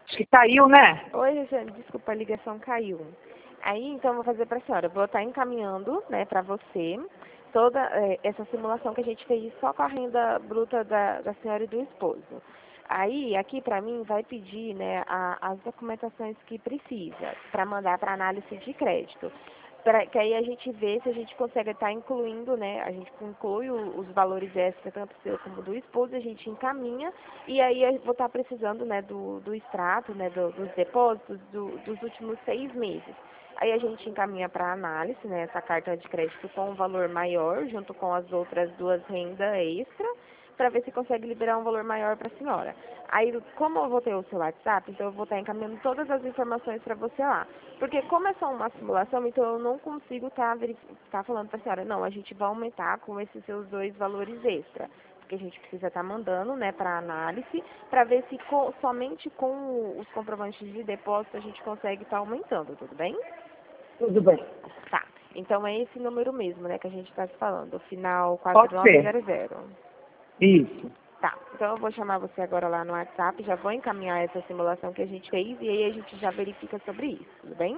Acho que caiu, né? Oi, Regiane, desculpa, a ligação caiu. Aí, então, eu vou fazer para a senhora. Eu vou estar encaminhando, né, para você toda essa simulação que a gente fez só com a renda bruta da senhora e do esposo. Aí, aqui para mim, vai pedir, né, as documentações que precisa para mandar para análise de crédito. Que aí a gente vê se a gente consegue estar incluindo, né, a gente inclui os valores extras, tanto seu como do esposo, a gente encaminha, e aí eu vou estar precisando, né, do extrato, né, dos depósitos dos últimos 6 meses. Aí a gente encaminha para análise, né, essa carta de crédito com um valor maior, junto com as outras 2 rendas extra, para ver se consegue liberar um valor maior para a senhora. Aí, como eu vou ter o seu WhatsApp, então eu vou estar encaminhando todas as informações para você lá. Porque como é só uma simulação, então eu não consigo estar falando para a senhora, não, a gente vai aumentar com esses seus 2 valores extra. Porque a gente precisa estar mandando, né, para análise, para ver se somente com os comprovantes de depósito a gente consegue estar aumentando, tudo bem? Tudo bem. Tá. Então é esse número mesmo, né, que a gente está se falando, o final Pode ser. 4900. Isso. Tá, então eu vou chamar você agora lá no WhatsApp, já vou encaminhar essa simulação que a gente fez e aí a gente já verifica sobre isso, tudo bem?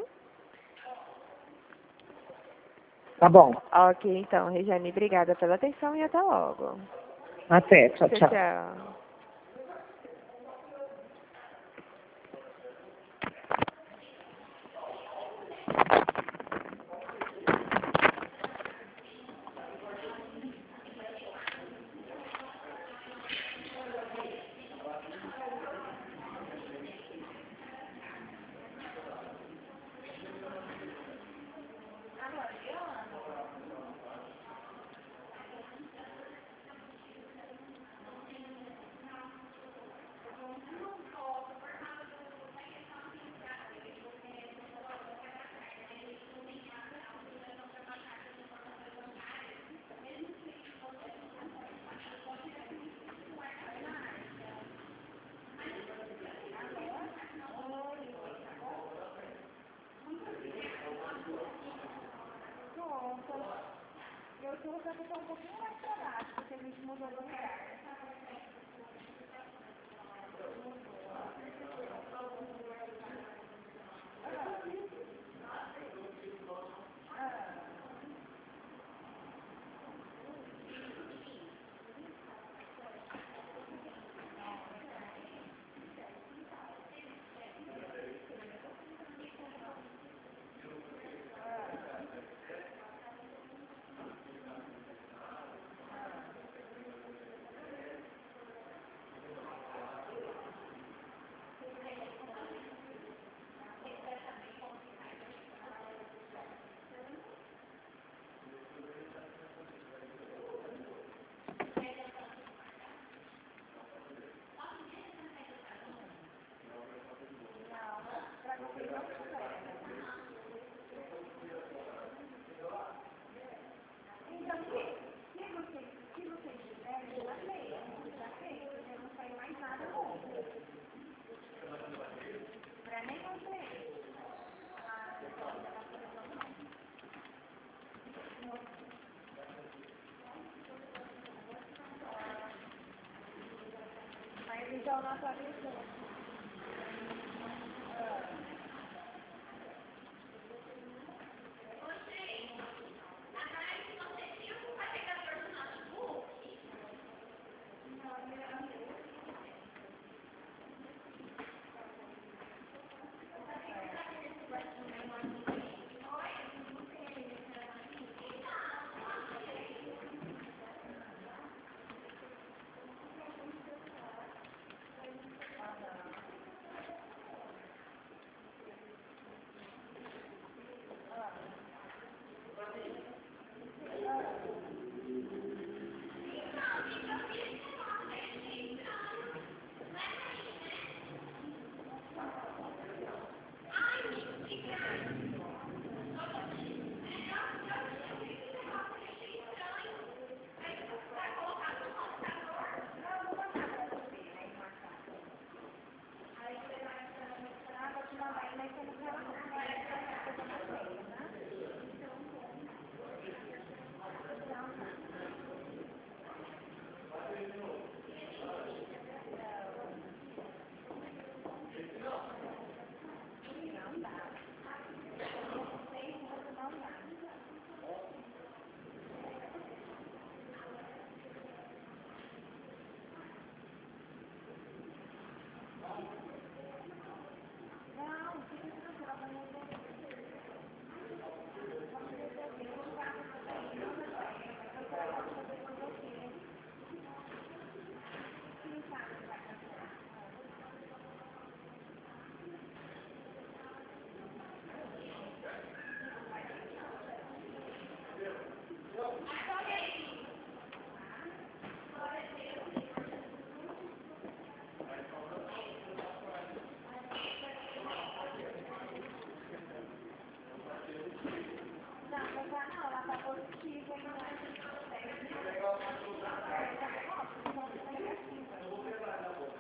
Tá bom. Ok, então, Regiane, obrigada pela atenção e até logo. Até. Tchau, Tchau, tchau. tchau. Então, nossa